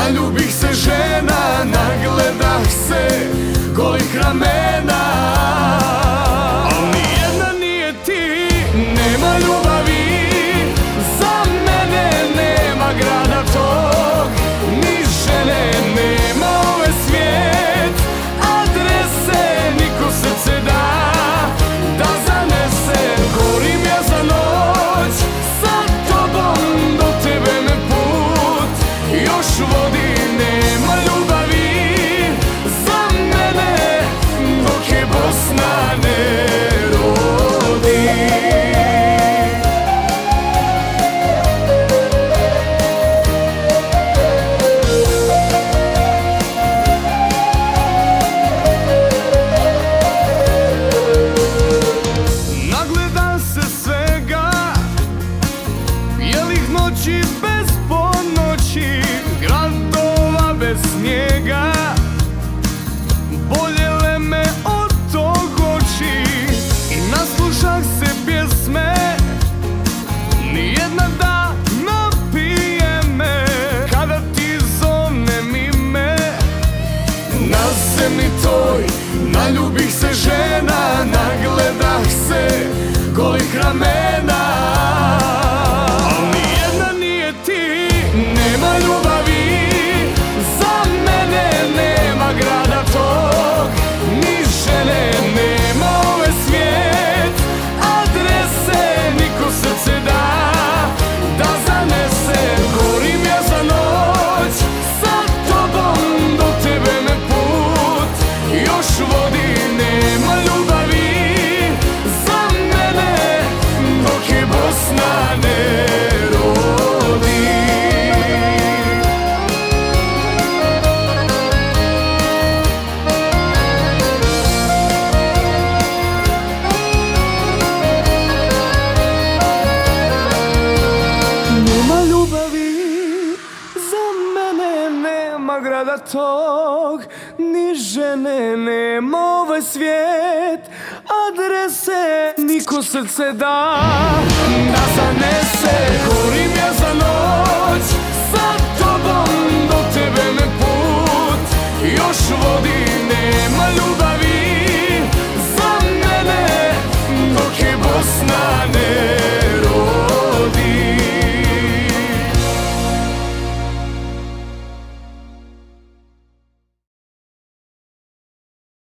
naljubih se žena, nagledah se golih ramena. Al nijedna nije ti, nema ljubavi, za mene nema grada tog, ni žene, nema ovaj svijet, adrese niko srce da zanese. Gorim ja za noć, sa tobom do tebe me put još vodi. Nema ljubavi za mene dok je Bosna ne rodi. Nagledam se svega, bijelih noći bez ponoći, gradova bez snijega, boljele me od tog oči. I naslušah se pjesme, nijedna da napije me, kada ti zovnem ime. Na zemlji toj naljubih se žena, nagledah se golih ramena. Al nijedna nije ti, nema ljubavi, za mene nema grada tog, ni žene, nema ovaj svijet, adrese niko srce da zanese. Gorim ja za noć, sa tobom do tebe me put još vodi. Nema ljubavi za mene dok je Bosna ne rodi. Nema ljubavi za mene, nema grada tog, ni žene, nema ovaj svijet, adrese niko srce da zanese. Gorim ja za noć, sa tobom do tebe me put još vodi. Nema